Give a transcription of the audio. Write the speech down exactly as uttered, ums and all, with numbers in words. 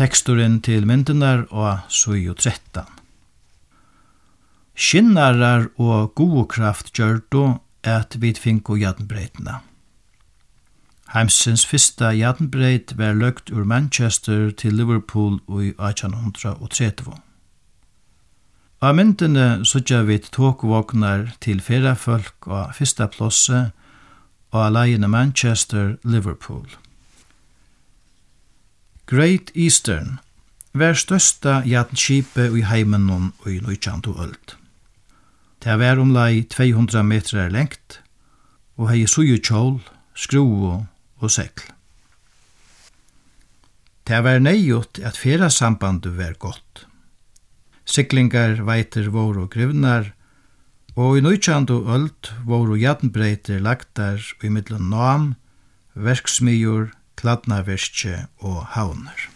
Teksturin til myndunar og Suju trettan. Skinnarar og godkraft gjørdu at vi finko jernbreitna. Heimsins fyrsta jernbreit var løgt ur Manchester til Liverpool i átjan tretti. Av myndene sutja vi togvognar til ferrafolk og fyrsta plosse og leiene Manchester-Liverpool. Great Eastern var størsta jernskipet i heimenon i nítjandu øld. Det var omlai tvei hundrað metrar lengt og hei sujukjól, skrúu og segl. Det var neiut at ferrasambandu var gott. Siglingar veitir voru grivnar, og i nítjandu øld voru jernbreitir lagtar i middelen Nam, verksmiður, kladnaverkje og havner.